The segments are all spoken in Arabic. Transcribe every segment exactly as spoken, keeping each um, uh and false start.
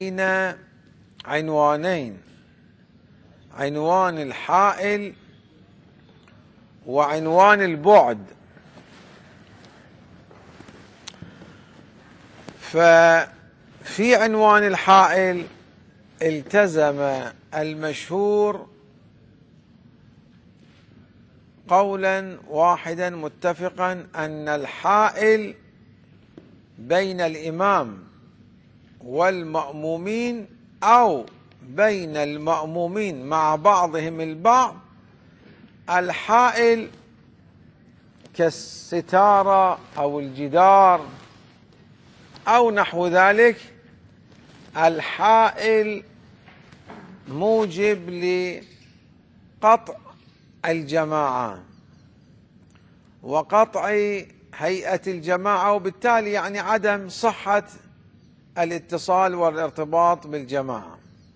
بين عنوانين: عنوان الحائل وعنوان البعد. ففي عنوان الحائل التزم المشهور قولا واحدا متفقا أن الحائل بين الإمام والمأمومين أو بين المأمومين مع بعضهم البعض، الحائل كالستارة أو الجدار أو نحو ذلك. الحائل موجب لقطع الجماعة وقطع هيئة الجماعة، وبالتالي يعني عدم صحة الاتصال والارتباط بالجماعة.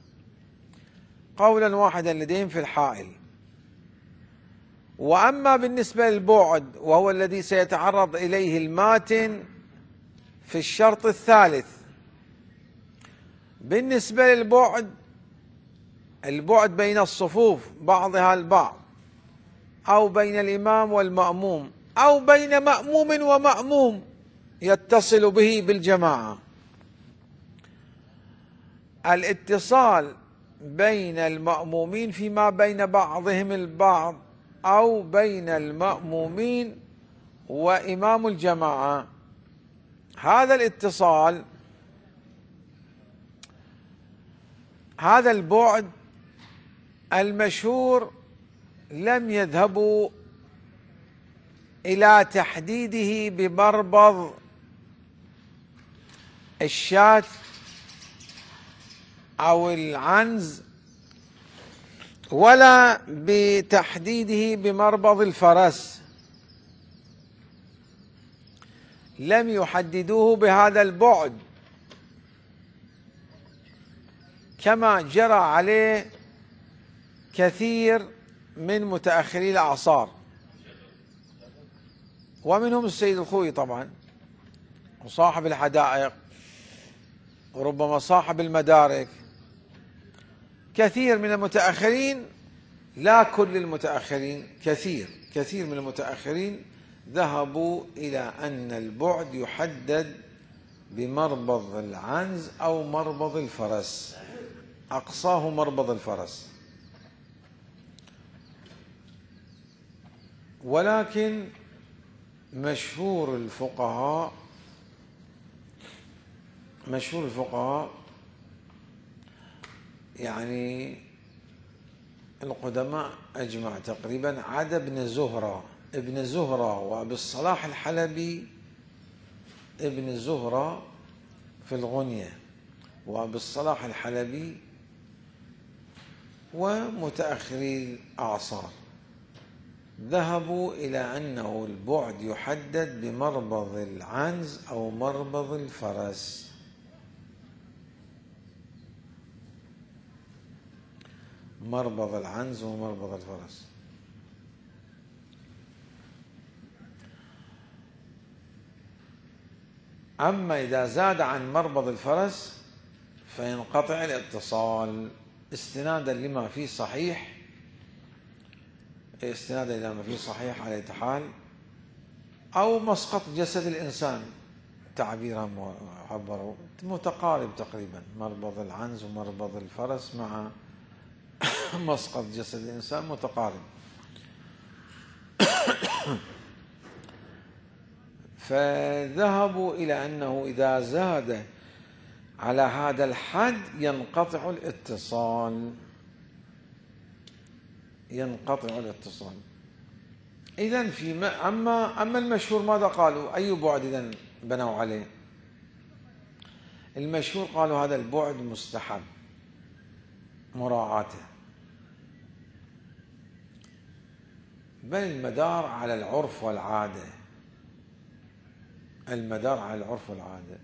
قولا واحدا لديهم في الحائل. وأما بالنسبة للبعد، وهو الذي سيتعرض إليه الماتن في الشرط الثالث، بالنسبة للبعد، البعد بين الصفوف بعضها البعض أو بين الإمام والمأموم أو بين مأموم ومأموم يتصل به بالجماعة. الاتصال بين المأمومين فيما بين بعضهم البعض أو بين المأمومين وإمام الجماعة، هذا الاتصال، هذا البعد المشهور لم يذهبوا إلى تحديده بمربض الشاة أو العنز، ولا بتحديده بمربض الفرس. لم يحددوه بهذا البعد كما جرى عليه كثير من متأخري الأعصار، ومنهم السيد الخوئي طبعا، وصاحب الحدائق، وربما صاحب المدارك. كثير من المتأخرين، لا كل المتأخرين، كثير كثير من المتأخرين ذهبوا إلى أن البعد يحدد بمربض العنز أو مربض الفرس، أقصاه مربض الفرس. ولكن مشهور الفقهاء مشهور الفقهاء يعني القدماء أجمع تقريبا عدا ابن زهرة ابن زهرة وأبي الصلاح الحلبي، ابن زهرة في الغنية وأبي الصلاح الحلبي ومتأخري الأعصار، ذهبوا إلى أنه البعد يحدد بمربض العنز أو مربض الفرس. مربض العنز ومربض الفرس. أما إذا زاد عن مربض الفرس فينقطع الاتصال استنادا لما فيه صحيح استنادا إلى ما فيه صحيح على أي حال، أو مسقط جسد الإنسان، تعبيرا عبروا متقارب تقريبا، مربض العنز ومربض الفرس مع مسقط جسد الإنسان متقارب. فذهبوا إلى أنه إذا زاد على هذا الحد ينقطع الاتصال ينقطع الاتصال. إذن في أما أما المشهور ماذا قالوا؟ أي بعد إذن بنوا عليه؟ المشهور قالوا هذا البعد مستحب مراعاته، بل المدار على العرف والعادة، المدار على العرف والعادة.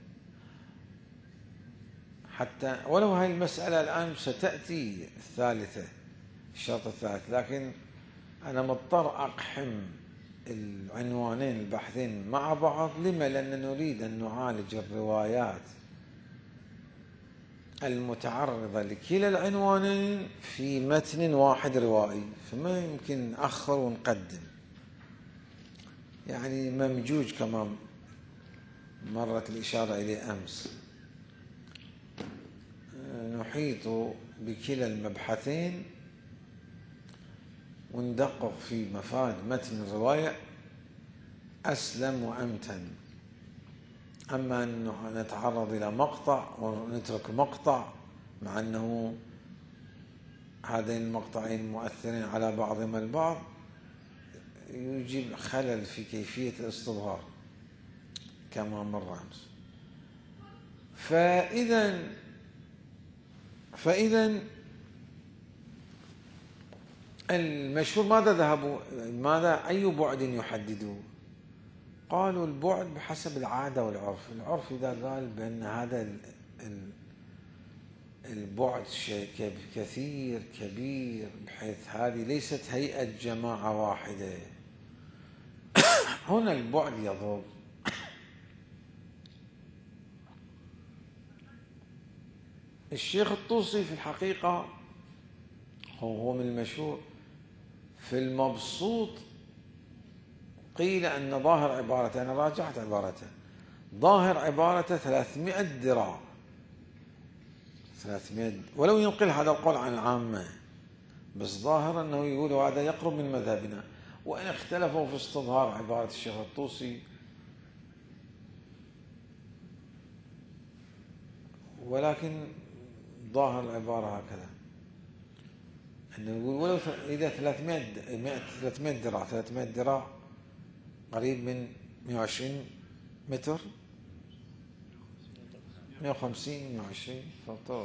حتى ولو هاي المسألة الآن ستأتي الثالثة، الشرط الثالث، لكن أنا مضطر أقحم العنوانين البحثين مع بعض. لما؟ لأننا نريد أن نعالج الروايات المتعرضة لكلا العنوانين في متن واحد روائي، فما يمكن نأخر ونقدم، يعني ممجوج كما مرت الإشارة إليه أمس. نحيط بكلا المبحثين وندقق في مفاد متن الرواية أسلم وأمتن. أما أن نتعرض إلى مقطع ونترك مقطع مع أنه هذين المقطعين مؤثرين على بعضهما البعض يجيب خلل في كيفية الاستظهار كما مر أمس. فإذا فإذا المشهور ماذا ذهبوا ماذا أي بعد يحددوا؟ قالوا البعد بحسب العادة والعرف. العرف إذا قال بأن هذا البعد شيء كثير كبير بحيث هذه ليست هيئة جماعة واحدة، هنا البعد يضر. الشيخ الطوسي في الحقيقة هو من المشهور في المبسوط قيل أن ظاهر عبارته، أنا راجعت عبارته، ظاهر عبارته ثلاثمائة ذراع، ثلاثمائة، ولو ينقل هذا القول عن العامة، بس ظاهر أنه يقول هذا يقرب من مذهبنا، وإن اختلفوا في استظهار عبارة الشيخ الطوسي، ولكن ظاهر العبارة هكذا أنه يقول ولو إذا ثلاثمائة ذراع، ثلاثمائة ذراع قريب من مئة وعشرين متر، مئة وخمسين مئة وعشرين، فطور،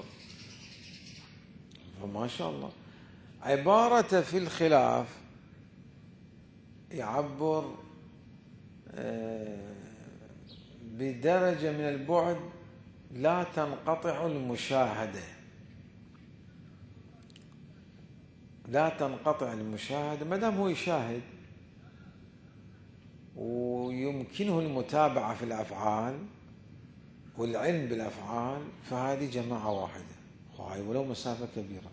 فما شاء الله. عبارة في الخلاف يعبر بدرجة من البعد لا تنقطع المشاهدة، لا تنقطع المشاهدة ما دام هو يشاهد ويمكنه المتابعة في الأفعال والعلم بالأفعال، فهذه جماعة واحدة وهي ولو مسافة كبيرة.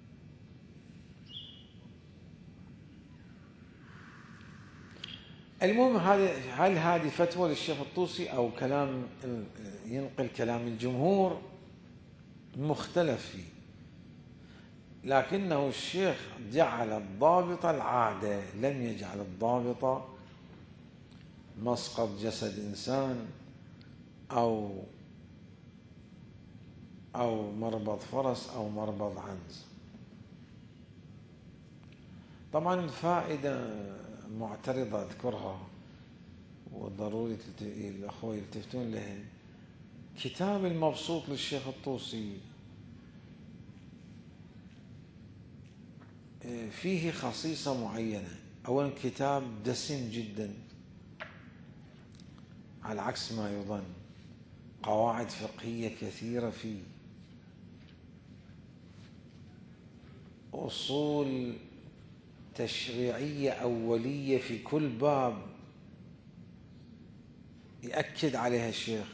المهم هل هذه فتوى للشيخ الطوسي أو كلام ينقل كلام الجمهور؟ مختلف فيه، لكنه الشيخ جعل الضابط العادة، لم يجعل الضابط مسقط جسد إنسان أو أو مربض فرس أو مربض عنز. طبعا الفائدة معترضة أذكرها وضروري الأخوة يلتفتون لها. كتاب المبسوط للشيخ الطوسي فيه خصيصة معينة. أولا كتاب دسم جدا على عكس ما يظن، قواعد فقهية كثيرة فيه، أصول تشريعية أولية في كل باب يأكد عليها الشيخ،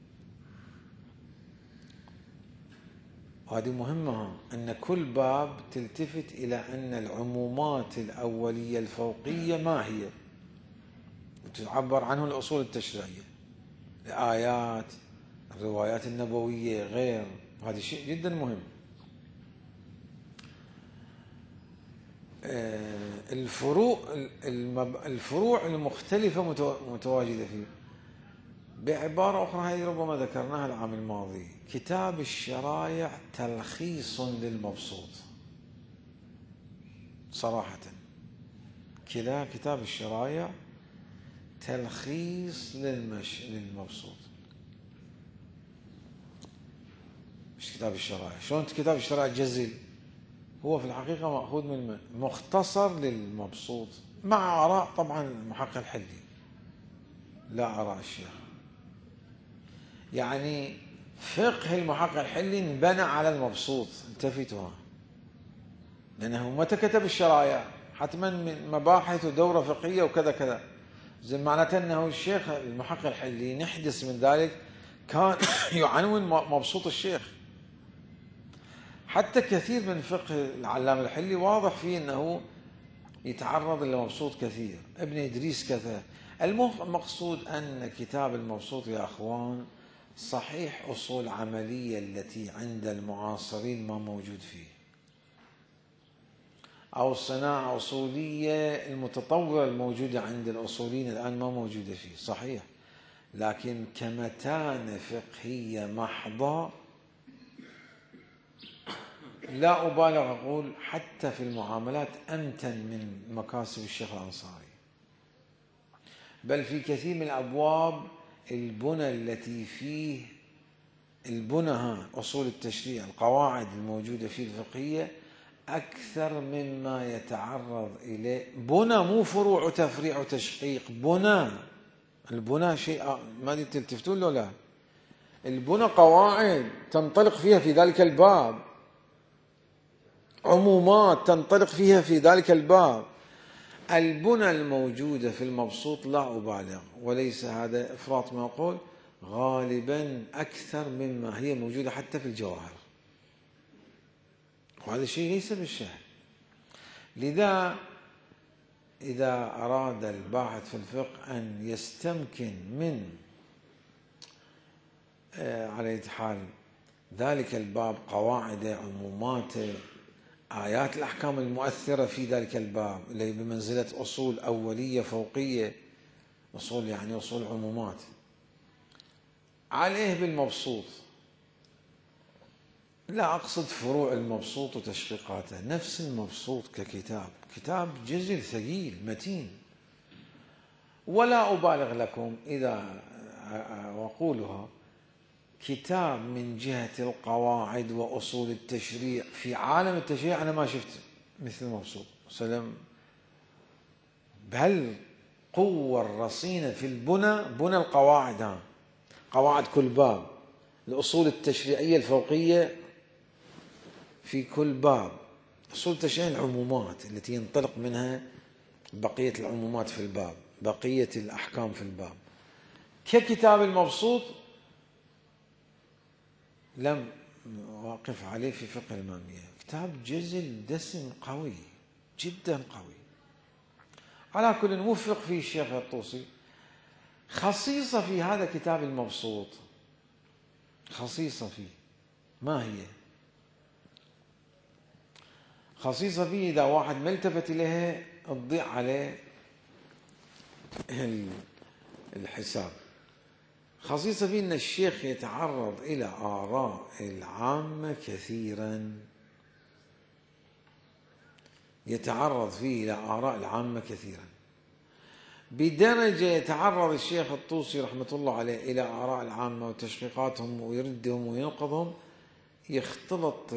وهذه مهمة أن كل باب تلتفت إلى أن العمومات الأولية الفوقية ما هي، تعبر عنه الأصول التشريعية، الآيات، الروايات النبوية، غير، هذا شيء جدا مهم. الفروع الفروع المختلفة متواجدة فيه. بعبارة أخرى هذه ربما ذكرناها العام الماضي، كتاب الشرايع تلخيص للمبسوط صراحة، كذا كتاب الشرايع تلخيص للمش... للمبسوط، مش كتاب الشرايع. شلون كتاب الشرايع جزل؟ هو في الحقيقة مأخوذ من مختصر للمبسوط مع آراء طبعا المحقق الحلي، لا آراء الشيخ. يعني فقه المحقق الحلي انبنى على المبسوط، التفتوا، لأنه متى كتب الشرايع حتما من مباحث ودورة فقهية وكذا كذا، زي معناته أنه الشيخ المحقق الحلي نحدث من ذلك كان يعنون مبسوط الشيخ، حتى كثير من فقه العلامة الحلي واضح فيه أنه يتعرض لمبسوط كثير، ابن إدريس كذا. المقصود أن كتاب المبسوط يا أخوان صحيح أصول عملية التي عند المعاصرين ما موجود فيه، أو الصناعة أصولية المتطورة الموجودة عند الأصوليين الآن ما موجودة فيه، صحيح، لكن كمتانة فقهية محضة لا أبالغ أقول حتى في المعاملات أمتن من مكاسب الشيخ الأنصاري. بل في كثير من الأبواب البنى التي فيه البنى ها أصول التشريع القواعد الموجودة فيه الفقهية أكثر مما يتعرض إليه. بنى مو فروع وتفريع وتشقيق، بنى. البنى شيء ما أدري تلتفتون له لا، البنى قواعد تنطلق فيها في ذلك الباب، عمومات تنطلق فيها في ذلك الباب. البنى الموجودة في المبسوط لا أبالغ وليس هذا إفراط ما أقول، غالبا أكثر مما هي موجودة حتى في الجواهر، وهذا الشيء ليس بالشهر. لذا إذا أراد الباحث في الفقه أن يستمكن من على أي حال ذلك الباب، قواعده، عموماته، آيات الأحكام المؤثرة في ذلك الباب اللي بمنزلة أصول أولية فوقية، أصول يعني أصول عمومات، عليه بالمبسوط. لا أقصد فروع المبسوط وتشقيقاته، نفس المبسوط ككتاب، كتاب جزل ثقيل متين. ولا أبالغ لكم إذا أقولها، كتاب من جهة القواعد وأصول التشريع في عالم التشريع أنا ما شفت مثل المبسوط سلام. بل قوة الرصينة في البنى، بنى القواعد، ها قواعد كل باب، الأصول التشريعية الفوقية في كل باب، أصول التشريع العمومات التي ينطلق منها بقية العمومات في الباب، بقية الأحكام في الباب. ككتاب المبسوط لم أقف عليه في فقه الإمامية، كتاب جزل دسم قوي جدا قوي. على كل نوفق فيه الشيخ الطوسي. خصيصة في هذا كتاب المبسوط، خصيصة فيه، ما هي خصيصة فيه؟ إذا واحد ما التفت إليها تضيع عليه الحساب. خصيصة فيه أن الشيخ يتعرض إلى آراء العامة كثيرا، يتعرض فيه إلى آراء العامة كثيرا، بدرجة يتعرض الشيخ الطوسي رحمة الله عليه إلى آراء العامة وتشقيقاتهم ويردهم وينقضهم، يختلط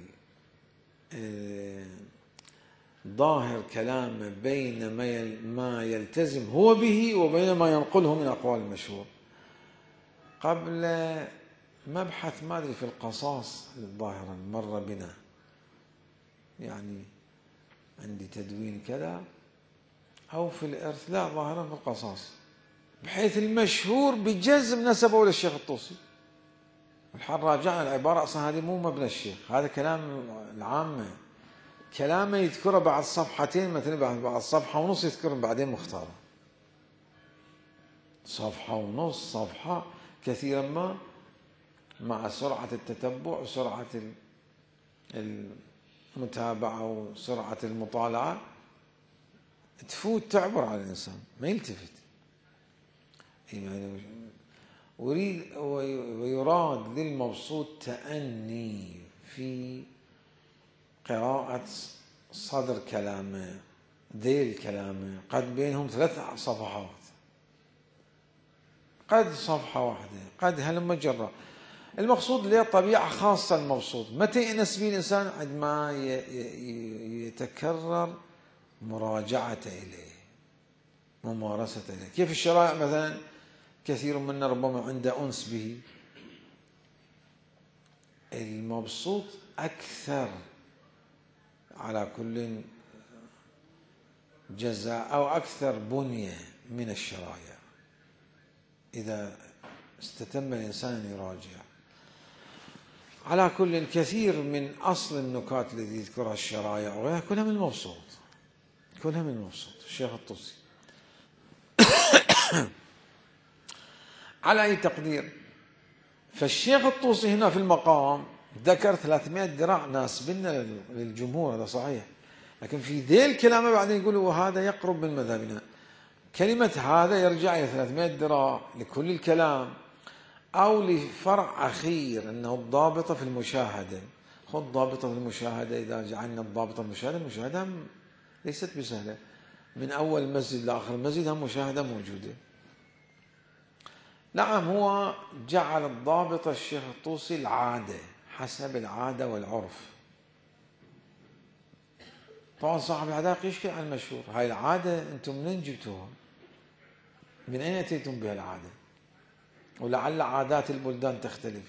ظاهر كلامه بين ما يلتزم هو به وبين ما ينقله من أقوال المشهور. قبل مبحث ما أدري في القصاص ظاهرا مر بنا، يعني عندي تدوين كذا، أو في الإرث، لا ظاهرا في القصاص، بحيث المشهور بجزم نسبه للشيخ الطوسي. الحال راجعنا العبارة أصلا هذه مو مبنى الشيخ، هذا كلام العامة، كلامه يذكره بعد صفحتين مثلا، بعد صفحة ونص يذكره بعدين مختاره، صفحة ونص صفحة كثيرا ما، مع سرعة التتبع وسرعة المتابعة وسرعة المطالعة تفوت تعبر على الإنسان ما يلتفت. أريد ويراد للمبسوط تأني في قراءة صدر كلامه، ذيل كلامه، قد بينهم ثلاث صفحات، قد صفحة واحدة، قد هلم جرة. المقصود له طبيعة خاصة المبسوط، متى يأنس به الإنسان؟ عندما يتكرر مراجعته إليه، ممارسته إليه. كيف الشرائع مثلا كثير منا ربما عنده أنس به، المبسوط أكثر على كل جزاء أو أكثر بنية من الشرائع إذا استتم الإنسان أن يراجع. على كل كثير من أصل النكات التي يذكرها الشرايع وغيرها كلها من المبسوط، كلها من المبسوط الشيخ الطوسي. على أي تقدير، فالشيخ الطوسي هنا في المقام ذكر ثلاثمائة ذراع ناسبنا للجمهور، هذا صحيح، لكن في ذيل الكلام بعدين يقولوا وهذا يقرب من مذهبنا. كلمة هذا يرجع إلى ثلاثمائة ذراع لكل الكلام أو لفرع أخير أنه الضابطة في المشاهدة. خذ ضابطة في المشاهدة، إذا جعلنا الضابطة المشاهدة، المشاهدة ليست بسهلة، من أول مسجد لآخر المسجد هم مشاهدة موجودة. نعم، هو جعل الضابطة الشيخ الطوسي العادة، حسب العادة والعرف. طبعا صاحب الحدائق يشكي عن المشهور، هاي العادة أنتم منين جبتوها؟ من أين أتيتم بها العادة؟ ولعل عادات البلدان تختلف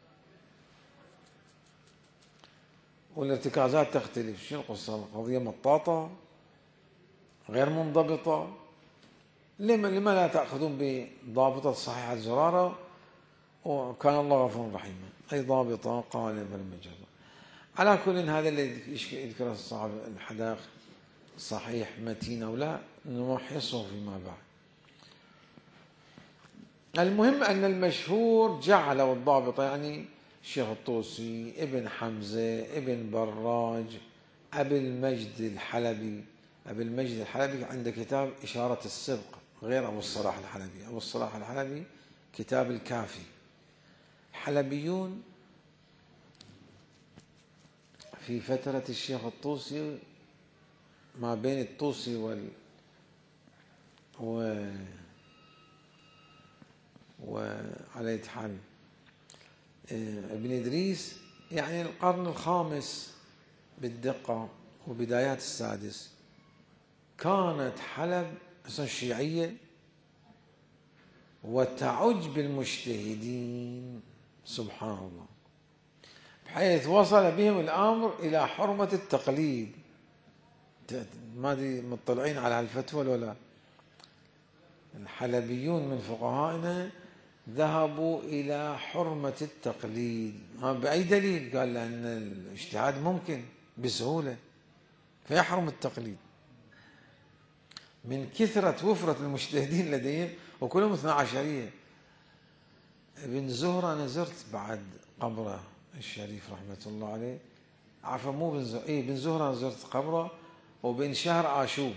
والارتكازات تختلف. شنو القصة؟ القضية مطاطة غير منضبطة. لما لما لا تأخذون بضابطة صحيحة الزرارة وكان الله غفورا رحيما، أي ضابطة قالبا المجرة. على كل هذا الذي يذكر صاحب الحدائق صحيح متين أو لا نمحصه فيما بعد. المهم أن المشهور جعله الضابطة، يعني الشيخ الطوسي، ابن حمزة، ابن براج، أبي المجد الحلبي. أبي المجد الحلبي عنده كتاب إشارة السبق، غير أبو الصلاح الحلبي. أبو الصلاح الحلبي كتاب الكافي. حلبيون في فترة الشيخ الطوسي، ما بين الطوسي وال و وعلى حال ابن إدريس، يعني القرن الخامس بالدقة وبدايات السادس، كانت حلب أصلا شيعية وتعج بالمجتهدين سبحان الله، بحيث وصل بهم الأمر إلى حرمة التقليد. ما أدري مطلعين على هالفتوى ولا؟ الحلبيون من فقهائنا ذهبوا إلى حرمة التقليد. بأي دليل؟ قال لأن الاجتهاد ممكن بسهولة فيحرم التقليد، من كثرة وفرة المجتهدين لديهم وكلهم اثنا عشرية. ابن زهرة أنا زرت بعد قبره الشريف رحمة الله عليه، عفوا مو بن زهرة، إيه بن زهرة أنا زرت قبره، وبن شهر عاشوب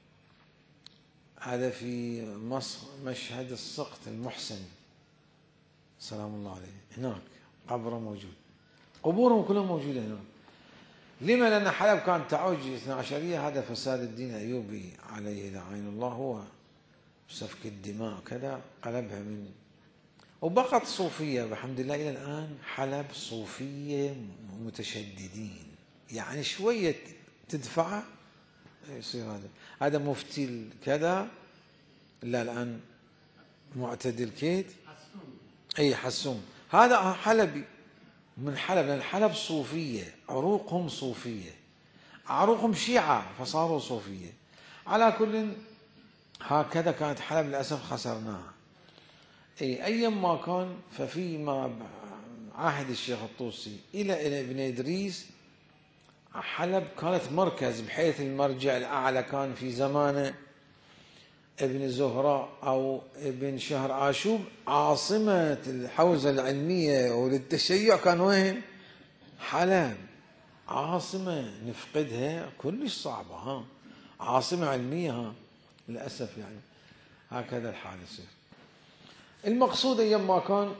هذا في مصر، مشهد السقط المحسن سلام الله عليه، هناك قبره موجود، قبورهم كلهم موجودة هناك. لما؟ لأن حلب كانت تعوج اثنا عشرية، هذا فساد الدين الأيوبي عليه لعين الله، هو سفك الدماء كذا قلبها من، وبقت صوفية بحمد الله إلى الآن. حلب صوفية متشددين، يعني شوية تدفعه يصير هذا هذا مفتي كذا، لا الآن معتدل كيد، أي حسون، هذا حلبي من حلب، لأن حلب صوفية، عروقهم صوفية، عروقهم شيعة فصاروا صوفية. على كل هكذا كانت حلب، للأسف خسرناها. أي أيما كان، ففيما عهد الشيخ الطوسي إلى ابن إدريس حلب كانت مركز، بحيث المرجع الأعلى كان في زمانه ابن زهراء أو ابن شهر عاشوب، عاصمة الحوزة العلمية وللتشيع كان وين؟ حلب. عاصمة نفقدها كلش صعبة، ها عاصمة علمية، ها للأسف يعني هكذا الحال يصير. المقصود أيما كان،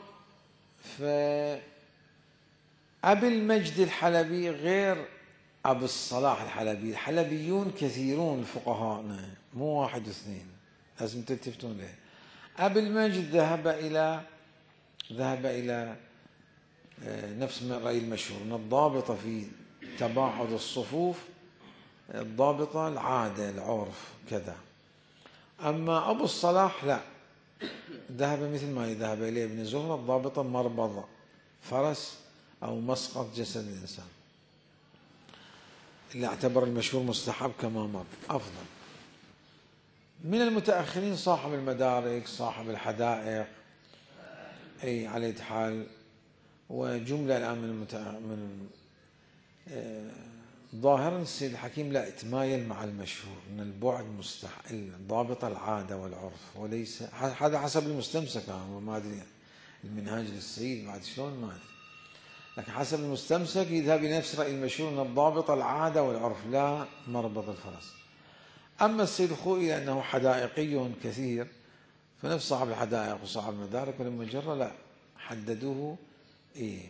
فأبي المجد الحلبي غير أبو الصلاح الحلبي. الحلبيون كثيرون فقهاءنا، مو واحد واثنين، لازم تلتفتون له. أبي المجد ذهب إلى ذهب إلى نفس الرأي المشهور أن الضابطة في تباعد الصفوف، الضابطة العادة العرف كذا. أما أبو الصلاح لا، ذهب مثل ما ذهب إليه ابن زهرة، الضابطة مربض فرس أو مسقط جسد الإنسان، اللي اعتبر المشهور مستحب كما مر أفضل. من المتأخرين صاحب المدارك، صاحب الحدائق، أي على حال، وجملة الآن من المتأ... من آه... ظاهرا السيد الحكيم لا يتمايل مع المشهور من البعد مستحيل ضابط العادة والعرف، وليس هذا حسب المستمسك. ما أدري المنهاج للسيد بعد شلون ما أدري، لكن حسب المستمسك يذهب إلى نفس رأي المشهور من الضابط العادة والعرف لا مربض الفرس. أما السيد الخوئي لأنه حدائقي كثير، فنفس صاحب الحدائق وصاحب المدارك والمجرة لا حددوه إيه.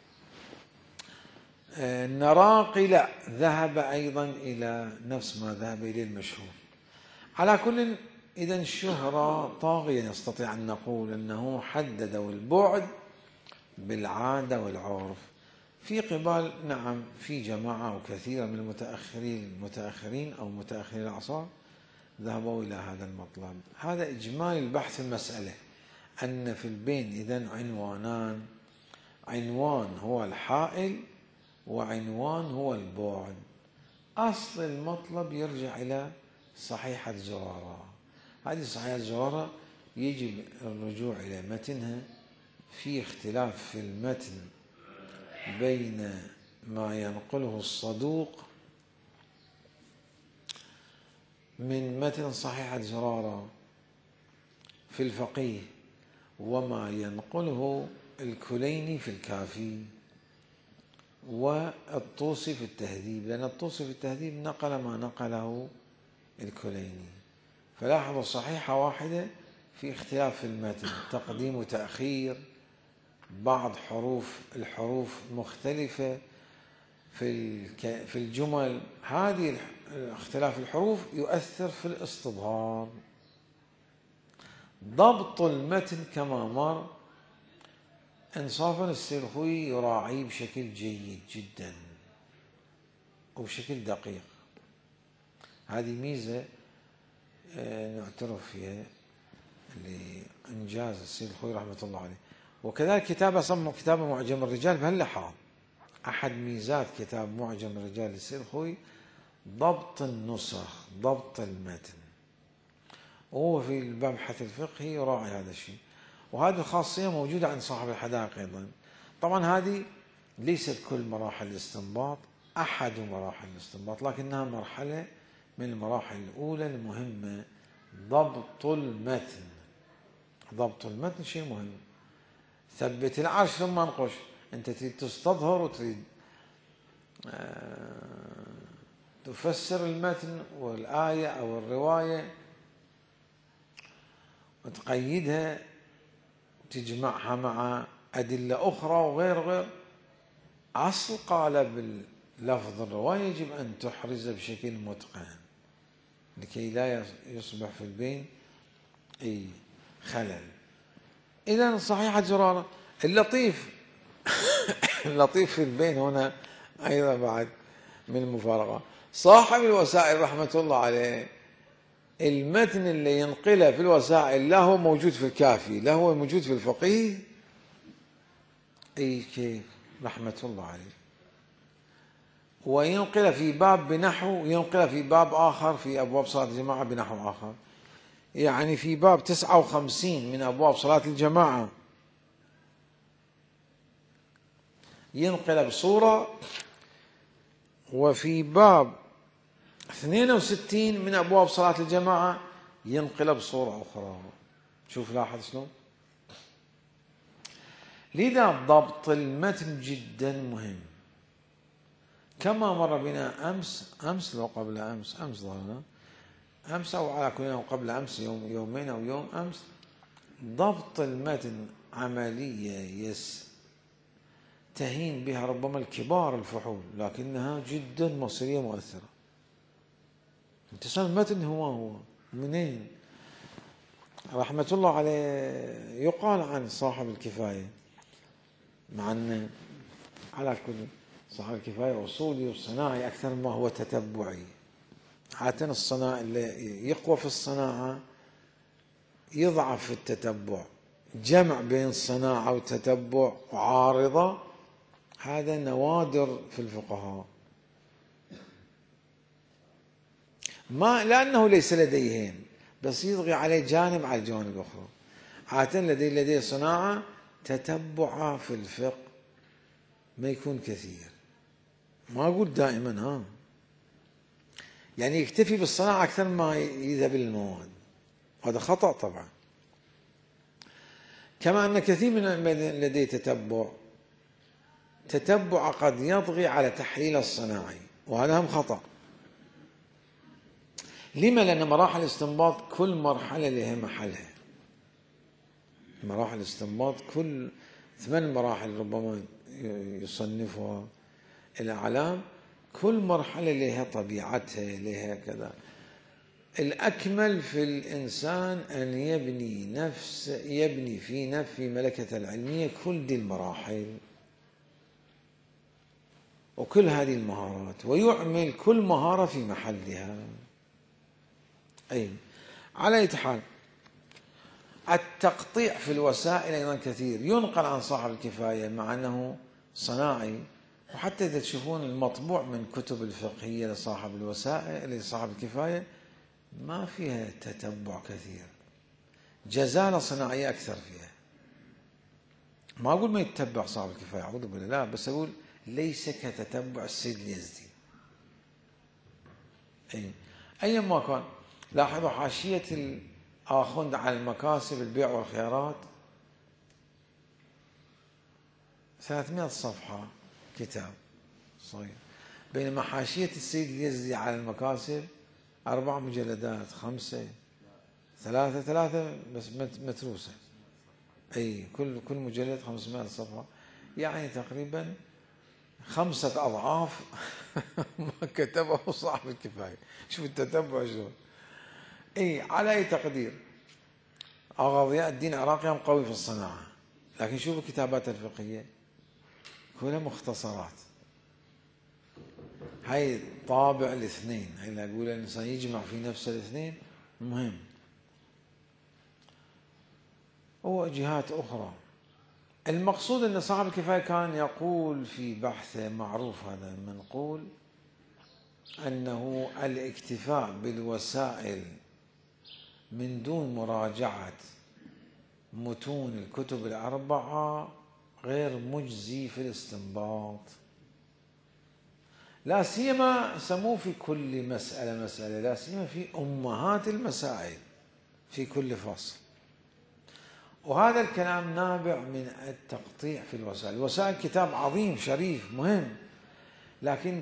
النراقي لا ذهب أيضا إلى نفس ما ذهب إليه المشهور. على كل إذا الشهرة طاغية، نستطيع أن نقول أنه حددوا البعد بالعادة والعرف في قبال. نعم في جماعة وكثيرة من المتأخرين المتأخرين أو متأخرين الأعصار ذهبوا إلى هذا المطلب. هذا إجمالي البحث في المسألة، أن في البين إذن عنوانان، عنوان هو الحائل وعنوان هو البعد. أصل المطلب يرجع إلى صحيحة زرارة. هذه صحيحة زرارة يجب الرجوع إلى متنها. في اختلاف في المتن بين ما ينقله الصدوق من متن صحيحة زرارة في الفقيه وما ينقله الكليني في الكافي والطوسي في التهذيب، لأن الطوسي في التهذيب نقل ما نقله الكليني. فلاحظوا صحيحة واحدة في اختلاف في المتن، تقديم وتأخير، بعض حروف الحروف مختلفة في في الجمل. هذه اختلاف الحروف يؤثر في الاستظهار. ضبط المتن كما مر انصافا السيد الخوئي يراعيه بشكل جيد جدا وبشكل دقيق. هذه ميزة نعترف فيها لإنجاز السيد الخوئي رحمة الله عليه. وكذلك كتابه صمم كتاب معجم الرجال بهاللحاظ. أحد ميزات كتاب معجم الرجال للسيد الخوئي ضبط النسخ، ضبط المتن، وهو في المبحث الفقهي يراعي هذا الشيء. وهذه الخاصية موجودة عند صاحب الحدائق أيضا. طبعا هذه ليست كل مراحل الاستنباط، أحد مراحل الاستنباط، لكنها مرحلة من المراحل الأولى المهمة. ضبط المتن، ضبط المتن شيء مهم. ثبت العرش ثم انقش. أنت تريد تستظهر وتريد تفسر المتن والآية أو الرواية وتقيدها وتجمعها مع أدلة أخرى وغير غير. أصل قالب لفظ الرواية يجب أن تحرز بشكل متقن لكي لا يصبح في البين أي خلل. إذا صحيحة زرارة. اللطيف اللطيف في البين هنا أيضا بعد من المفارقة، صاحب الوسائل رحمة الله عليه المتن اللي ينقله في الوسائل لا هو موجود في الكافي لا هو موجود في الفقيه. أي كيف رحمة الله عليه. وينقل في باب بنحو، ينقل في باب آخر في أبواب صلاة الجماعة بنحو آخر. يعني في باب تسعة وخمسين من أبواب صلاة الجماعة ينقل بصورة، وفي باب اثنين وستين من أبواب صلاة الجماعة ينقل بصورة أخرى. شوف لاحظ شلون. لذا ضبط المتن جدا مهم. كما مر بنا أمس أمس لو قبل أمس أمس ظهرنا أمس أو على كل يوم قبل أمس يوم يومين أو يوم أمس. ضبط المتن عملية يستهين بها ربما الكبار الفحول، لكنها جدا مصيرية مؤثرة. انتصال المتن هو هو منين رحمة الله عليه. يقال عن صاحب الكفاية، مع أن على كل صاحب الكفاية أصولي وصناعي أكثر ما هو تتبعي. عادة الصناعة اللي يقوى في الصناعة يضعف في التتبع. جمع بين الصناعة والتتبع وعارضة هذا نوادر في الفقهاء، ما لأنه ليس لديهم بس يضغي عليه جانب على الجوانب الأخرى. عادة لدي لدي صناعة تتبع في الفقه ما يكون كثير. ما أقول دائما ها، يعني يكتفي بالصناعة أكثر ما يذهب للمواد، هذا خطأ طبعا. كما أن كثير من المدن لديه تتبع تتبع قد يطغي على تحليل الصناعي، وهذا هم خطأ. لما؟ لأن مراحل الاستنباط كل مرحلة لها محلها. مراحل الاستنباط كل ثمان مراحل ربما يصنفها الأعلام، كل مرحلة لها طبيعتها لها كذا. الأكمل في الإنسان أن يبني نفس يبني في نفس ملكة العلمية كل دي المراحل وكل هذه المهارات، ويعمل كل مهارة في محلها. أي على أي حال، التقطيع في الوسائل أيضا كثير ينقل عن صاحب الكفاية مع أنه صناعي. وحتى إذا تشوفون المطبوع من كتب الفقهية لصاحب الوسائل لصاحب الكفاية ما فيها تتبع كثير، جزالة صناعية أكثر فيها. ما أقول ما يتبع صاحب الكفاية، أعوذ بالله، لا، بس أقول ليس كتتبع السيد اليزدي. أي أيا ما كان، لاحظوا حاشية الآخوند على المكاسب البيع والخيارات ثلاثمائة صفحة كتاب صغير، بينما حاشية السيد اليزدي على المكاسب أربع مجلدات، خمسة، ثلاثة ثلاثة بس متروسة. أي كل كل مجلد خمسمائة صفحة، يعني تقريبا خمسة أضعاف ما كتبه صاحب الكفاية. شوف التتبع شلون. أي على أي تقدير، آغا ضياء الدين العراقي قوي في الصناعة، لكن شوفوا الكتابات الفقهية كلها مختصرات. هاي طابع الاثنين، هاي اللي أقول الإنسان يجمع في نفسه الاثنين مهم. وجهات أخرى. المقصود أن صاحب الكفاية كان يقول في بحثه، معروف هذا منقول، أنه الاكتفاء بالوسائل من دون مراجعة متون الكتب الأربعة غير مجزي في الاستنباط، لا سيما سموه في كل مسألة مسألة، لا سيما في أمهات المسائل في كل فصل. وهذا الكلام نابع من التقطيع في الوسائل. الوسائل كتاب عظيم شريف مهم، لكن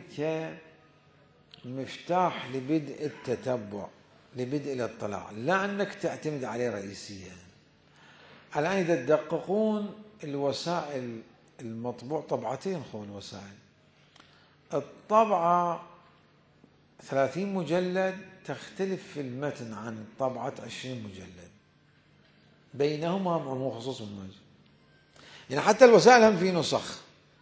كمفتاح لبدء التتبع، لبدء الاطلاع، لا أنك تعتمد عليه رئيسيا. الآن إذا تدققون الوسائل المطبوع طبعتين خو الوسائل، الطبعة ثلاثين مجلد تختلف في المتن عن طبعة عشرين مجلد، بينهما مو خصوص بالمجد. يعني حتى الوسائل هم في نسخ،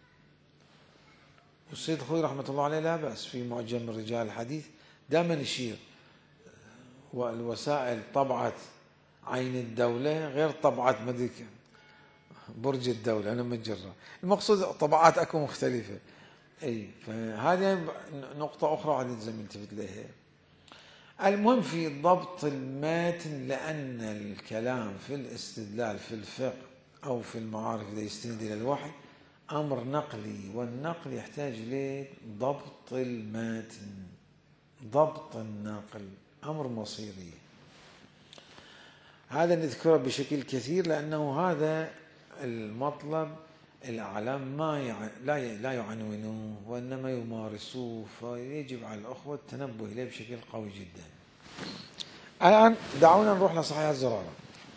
والسيد خوي رحمة الله عليه لا بأس في معجم رجال الحديث دائما يشير، والوسائل طبعة عين الدولة غير طبعة مدرك برج الدولة، أنا متجرى. المقصود طبعات أكو مختلفة. أي فهذه نقطة أخرى عاد لازم نلتفت لها. المهم في ضبط المتن، لأن الكلام في الاستدلال في الفقه أو في المعارف إذا يستند إلى الوحي أمر نقلي، والنقل يحتاج لضبط المتن، ضبط النقل أمر مصيري. هذا نذكره بشكل كثير، لأنه هذا المطلب الأعلام ما يع... لا ي... لا يعنونوه وإنما يمارسوه، فيجب على الأخوة التنبه إليه بشكل قوي جدا. الآن دعونا نروح لصحيحة زرارة.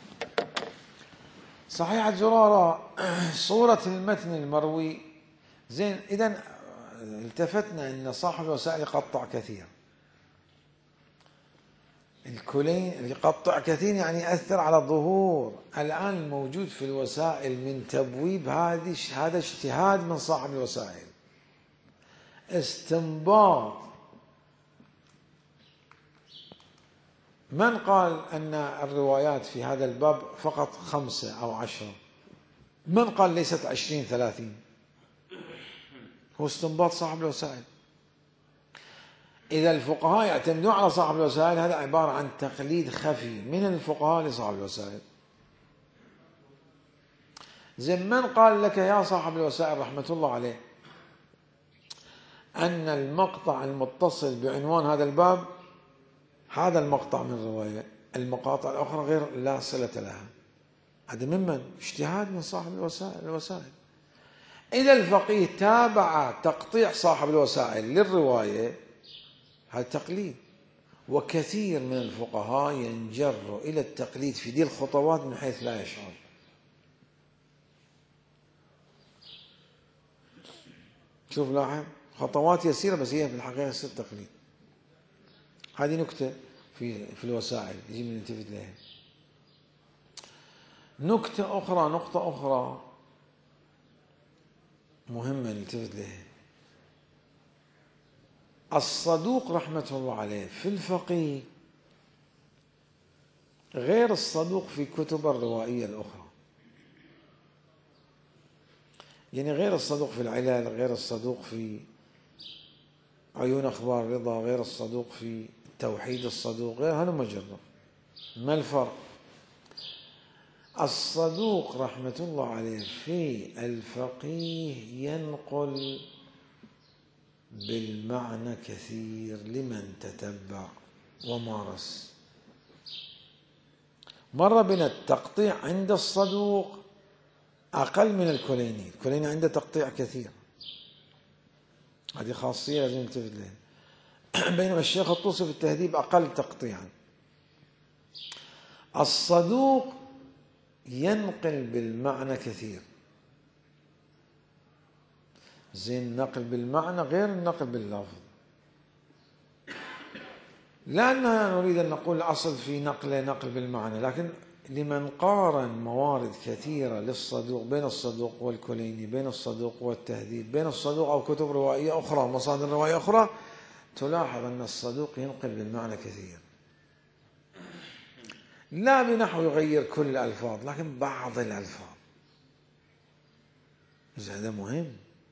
صحيحة زرارة صورة المتن المروي زين. إذا التفتنا أن صاحب الوسائل يقطع كثير، الكلين اللي يقطع كثير يعني يأثر على ظهور الآن الموجود في الوسائل من تبويب. هذه هذا اجتهاد من صاحب الوسائل، استنباط. من قال أن الروايات في هذا الباب فقط خمسة أو عشرة؟ من قال ليست عشرين ثلاثين؟ هو استنباط صاحب الوسائل. إذا الفقهاء يعتمدون على صاحب الوسائل، هذا عبارة عن تقليد خفي من الفقهاء لصاحب الوسائل. زي من قال لك يا صاحب الوسائل رحمة الله عليه أن المقطع المتصل بعنوان هذا الباب هذا المقطع من الرواية، المقاطع الأخرى غير لا صلة لها. هذا ممن؟ اجتهاد من صاحب الوسائل الوسائل إذا الفقيه تابع تقطيع صاحب الوسائل للرواية هذا تقليد. وكثير من الفقهاء ينجر إلى التقليد في دي الخطوات من حيث لا يشعر. شوف لاحظ، خطوات يسيرة بس هي في الحقيقة تصير تقليد. هذه نكتة في في الوسائل يجب أن نلتفت لها. نكتة أخرى نقطة أخرى مهمة نلتفت لها. الصدوق رحمة الله عليه في الفقيه غير الصدوق في كتب الروائية الأخرى. يعني غير الصدوق في العلل، غير الصدوق في عيون أخبار الرضا، غير الصدوق في توحيد الصدوق، غير هذا مجرد. ما الفرق؟ الصدوق رحمة الله عليه في الفقيه ينقل بالمعنى كثير لمن تتبع ومارس. مر بنا التقطيع عند الصدوق أقل من الكليني، الكليني عنده تقطيع كثير، هذه خاصية لازم نلتفت لها. بينما الشيخ الطوسي في التهذيب أقل تقطيعا. الصدوق ينقل بالمعنى كثير. زين، النقل بالمعنى غير النقل باللفظ. لا أننا نريد أن نقول الأصل في نقل نقل بالمعنى، لكن لمن قارن موارد كثيرة للصدوق بين الصدوق والكليني، بين الصدوق والتهذيب، بين الصدوق أو كتب روائية أخرى ومصادر روائية أخرى، تلاحظ أن الصدوق ينقل بالمعنى كثير. لا بنحو يغير كل الألفاظ، لكن بعض الألفاظ. هذا مهم.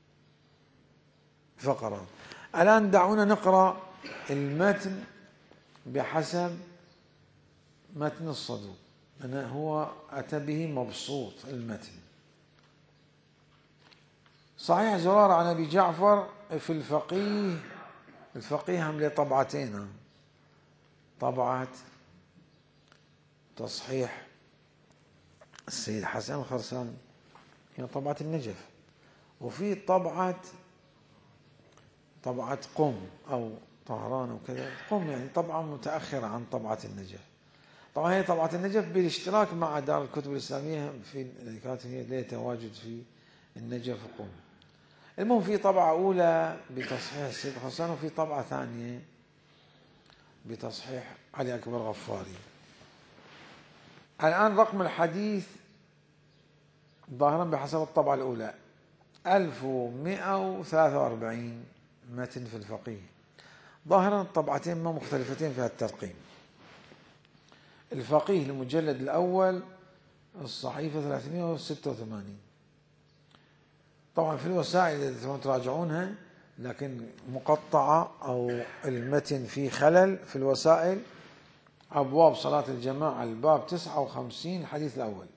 فقرة الآن دعونا نقرأ المتن بحسب متن الصدوق. أنا هو أتى به مبسوط المتن. صحيح زرارة عن أبي جعفر في الفقيه. الفقيه هم له طبعتين، طبعة تصحيح السيد حسن الخرساني هي طبعة النجف، وفي طبعة طبعة قم أو طهران وكذا. قم يعني طبعة متأخرة عن طبعة النجف. طبعا هي طبعة النجف بالاشتراك مع دار الكتب الإسلامية، في كانت هي لها تواجد في النجف وقم. المهم في طبعة أولى بتصحيح السيد حسن، وفي طبعة ثانية بتصحيح علي أكبر غفاري. الآن رقم الحديث ظاهرا بحسب الطبعة الأولى ألف ومئة وثلاثة وأربعين متن في الفقيه. ظاهرا الطبعتين ما مختلفتين في الترقيم. الفقيه المجلد الأول الصحيفة ثلاثمئة وستة وثمانين. طبعا في الوسائل إذا تراجعونها لكن مقطعة أو المتن في خلل في الوسائل. أبواب صلاة الجماعة الباب تسعة وخمسين الحديث الأول.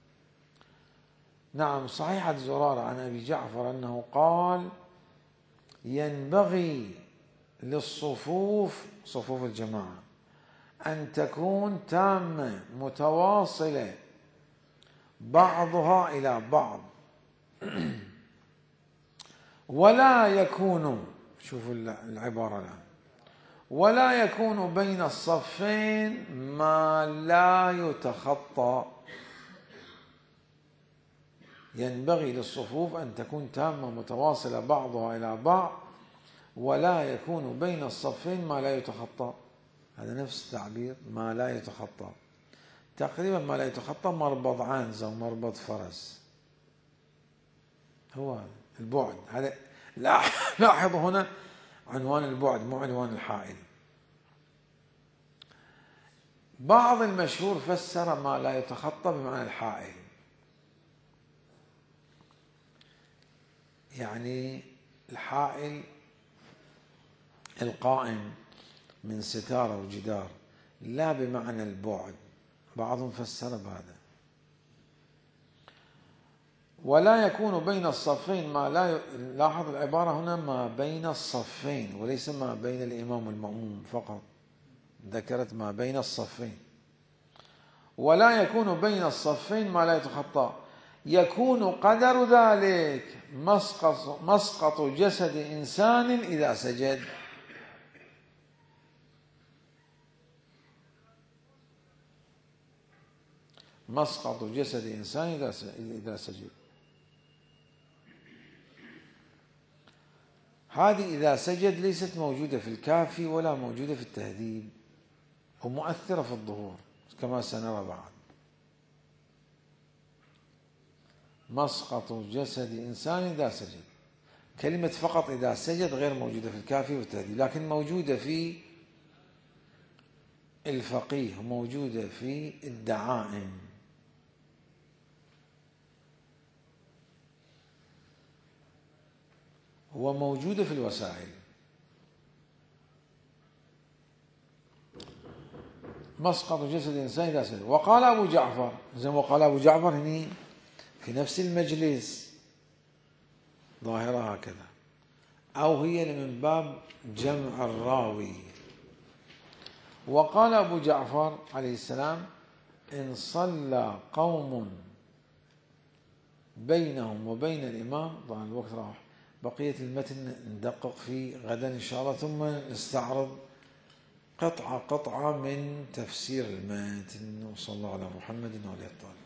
نعم، صحيحة زرارة عن أبي جعفر أنه قال: ينبغي للصفوف صفوف الجماعة أن تكون تامة متواصلة بعضها إلى بعض، ولا يكون، شوفوا العبارة الآن، ولا يكون بين الصفين ما لا يتخطى. ينبغي للصفوف أن تكون تامة متواصلة بعضها إلى بعض، ولا يكون بين الصفين ما لا يتخطى. هذا نفس التعبير، ما لا يتخطى. تقريبا ما لا يتخطى مربض عنزة ومربض فرس، هو البعد. هذا لاحظوا هنا عنوان البعد مو عنوان الحائل. بعض المشهور فسر ما لا يتخطى بمعنى الحائل، يعني الحائل القائم من ستارة وجدار، لا بمعنى البعد. بعضهم فسر بهذا. ولا يكون بين الصفين ما لا ي... لاحظ العبارة هنا ما بين الصفين وليس ما بين الإمام والمأموم فقط، ذكرت ما بين الصفين. ولا يكون بين الصفين ما لا يتخطى، يكون قدر ذلك مسقط, مسقط جسد إنسان إذا سجد. مسقط جسد إنسان إذا سجد، هذه إذا سجد ليست موجودة في الكافي ولا موجودة في التهذيب، ومؤثرة في الظهور كما سنرى بعد. مسقط جسد إنسان إذا سجد، كلمة فقط إذا سجد غير موجودة في الكافي والتهذيب، لكن موجودة في الفقيه وموجودة في الدعائم. وموجودة في الوسائل. مسقط جسد الإنسان إذا سجد. وقال أبو جعفر، زي ما قال أبو جعفر هنا في نفس المجلس، ظاهرة هكذا، أو هي من باب جمع الراوي. وقال أبو جعفر عليه السلام: إن صلى قوم بينهم وبين الإمام، طبعا الوقت راح، بقية المتن ندقق فيه غدا إن شاء الله، ثم نستعرض قطعة قطعة من تفسير المتن. وصلى الله على محمد وعلى آله الطاهرين.